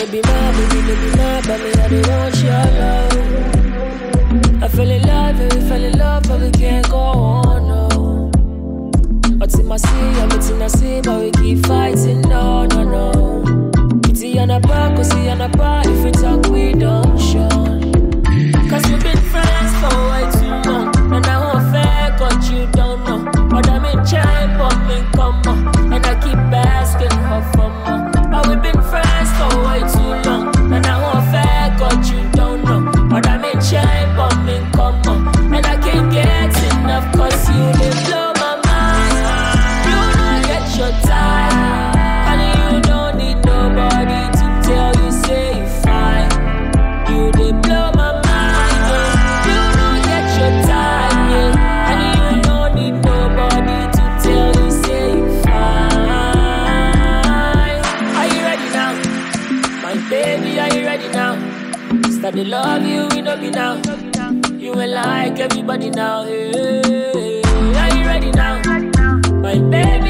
no be mad, baby, no be mad, but me I don't want your love. I fell in love, and we fell in love, but we can't go on, no. What's in my sea, I'm in a sea, but we keep fighting, no, no, no. Pity on a bar, cause see on a bar, if we talk, we don't show. Cause we've been friends for way too long, and I won't fair, cause you don't know. But I'm in chime, but me come on, and I keep asking her for more. But we've been friends for way too long, and I won't fair, cause you don't know. But I'm in chime, but me come on, and I can't get enough, cause you did blow my mind. You don't get your time, and you don't need nobody to tell you say you fine. You did blow my mind, yeah. You don't get your time, yeah, and you don't need nobody to tell you say you fine. Are you ready now? My baby, are you ready now? Start to love you, we know me now. You ain't like everybody now, hey. Are you ready now? My baby,